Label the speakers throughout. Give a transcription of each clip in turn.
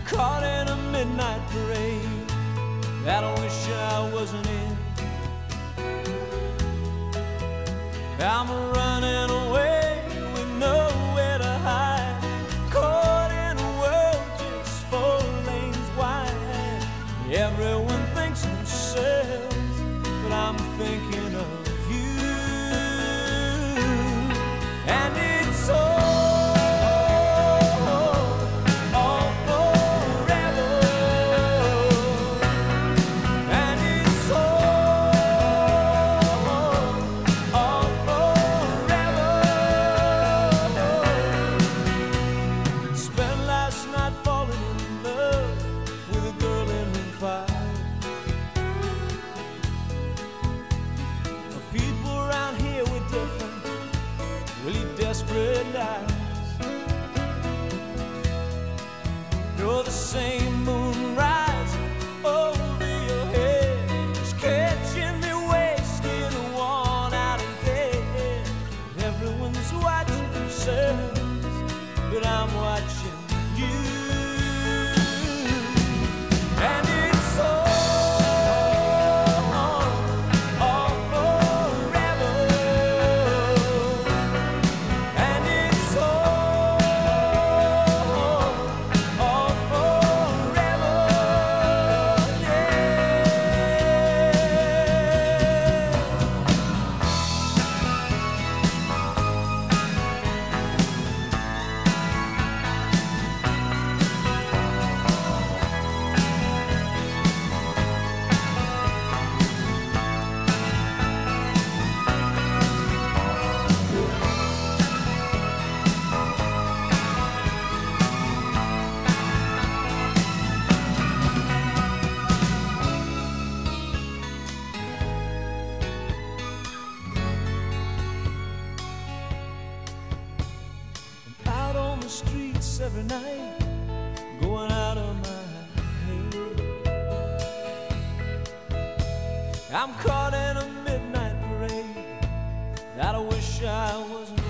Speaker 1: caught in a midnight parade that I wish I wasn't in. I'm running away with nowhere to hide, caught in a world just 4 lanes wide. Everyone thinks themselves, but I'm thinking of you. And it's all forever. And it's all forever. Spent last night falling in love with a girl in the fire. People around here were different, really desperate lives. You're the same moon rising over your head, just catching me wasted, worn out and dead. Everyone's watching themselves, but I'm watching you. And it's all forever. And it's all forever. Yeah. Out on the streets every night, going out of my head. I'm caught in a midnight parade that I wish I wasn't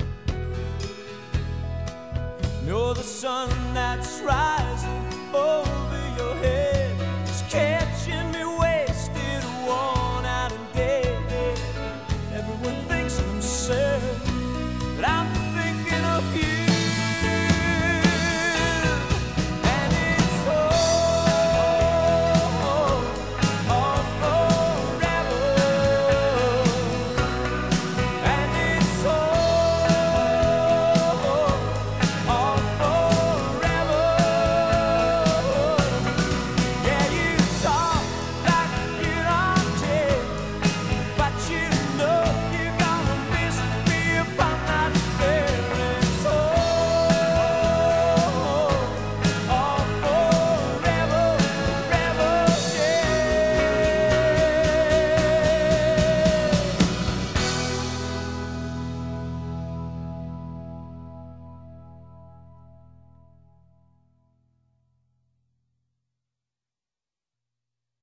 Speaker 1: in. You're the sun that's rising over